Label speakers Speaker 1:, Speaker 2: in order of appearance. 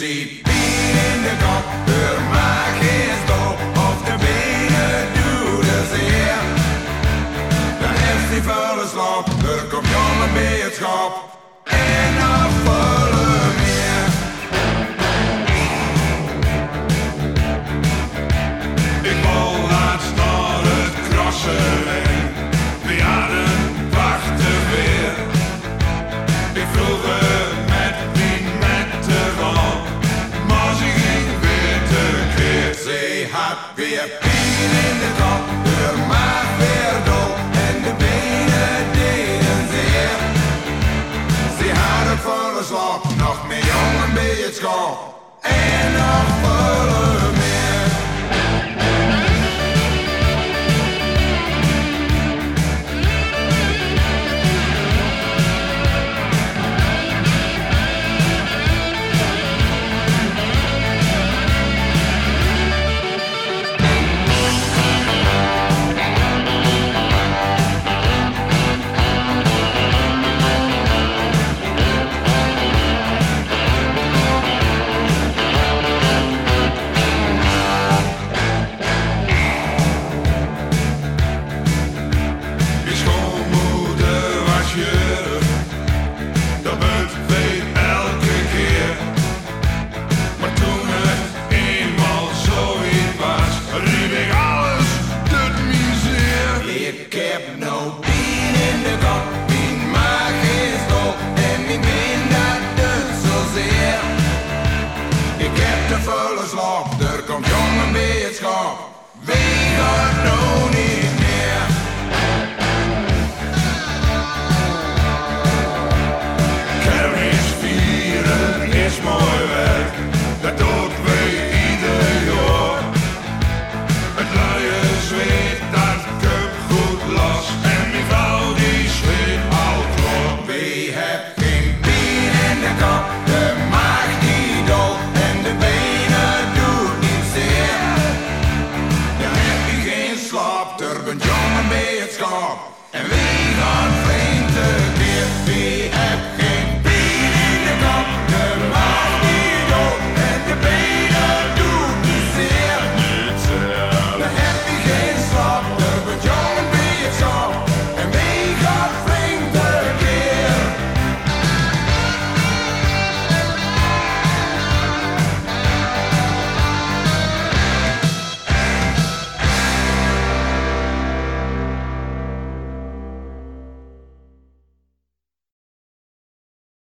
Speaker 1: zie pijn in de kop, er maak geen stop. Of de benen doet er zeer. Dan heeft hij volle slap, er komt jongen bij het schap. En nog volle meer. Ik wou laatst naar het krassen heen. We hadden prachtig weer. Ik vroeg er met wie met te gaan. Maar ze ging weer tekeer. Ze had weer pijn in de kop, haar maag weer dol. En de benen deden zeer. Ze had het volle slap, nog meer jongen bij het schap. En nog volle meer. Er komt jongen bij het schap. Wie gaat nou niet meer? Kermis vieren is mooi werk. Dat doet wij ieder jaar. Het luie zweet, dat kup goed los. En die vrouw die zweet al klaar. Wie hebt geen pijn in de kop? De maag die dol. En de benen doet niet zeer. Dan heb je geen slaap. Er bent jongen bij het schap. En wie gaat vreemd tekeer?